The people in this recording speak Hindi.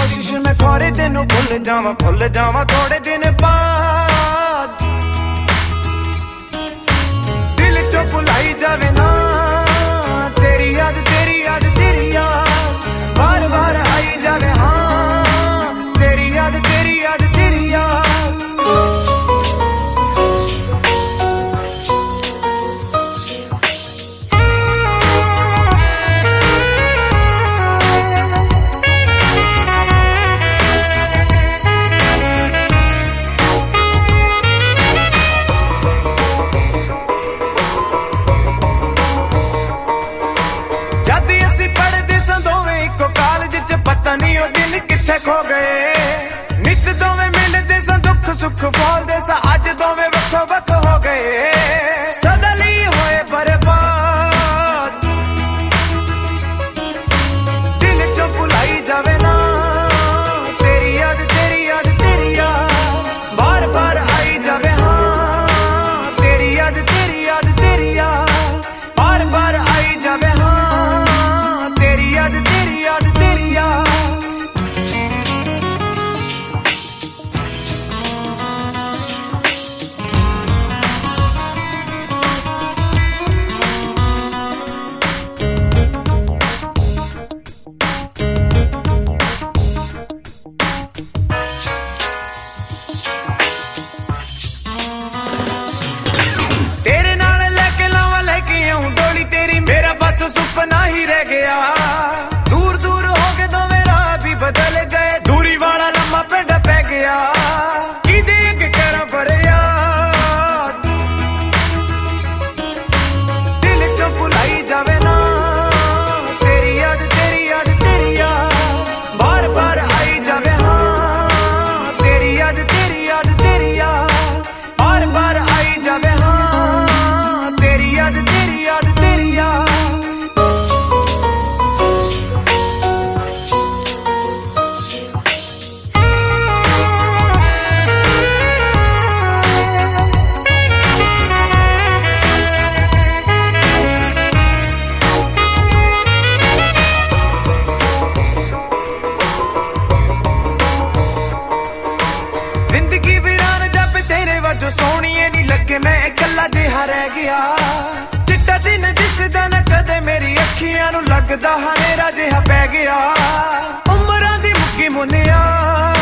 कोशिश मैं खोरे तेनू भुल जावा थोड़े दिन बाद। दिल चो भुलाई जावे ना तेरी याद तेरी याद तेरी याद, बार बार आई जावे हाँ तेरी याद तेरी याद तेरी याद। पता नहीं ओ दिन किथे खो गए, नित दोवें मिलदे सा दुख सुख फौलदे सा, अज दोवें वक्खो वक्ख हो गए सदली होए बर्बाद। दिल चो भुलाई जावे ना तेरी याद तेरी याद तेरी याद, बार बार आई जावे हाँ तेरी याद तेरी याद तेरी याद, बार बार आई जावे हाँ तेरी याद तेरी याद तेरी याद। सुपना ही रह गया दूर दूर हो के दो मेरा भी बदल गए, दूरी वाला लम्बा पेड़ पै गया की देख कर पर याद। दिल चो भुलाई जावे ना तेरी याद तेरी याद तेरी याद, बार बार आई जावे हाँ तेरी याद तेरी याद तेरी याद, बार बार आई जावे हाँ तेरी याद तेरी याद तेरी याद। जिंदगी वीरान जब तेरे वजो सोहणीए नी लगे, मैं इकल्ला जिहा रह गया चिट्टा दिन जिस दिन कदे मेरी अखियां नू लगदा हनेरा जिहा पै गया, उमरां दी मुक्की मुनिया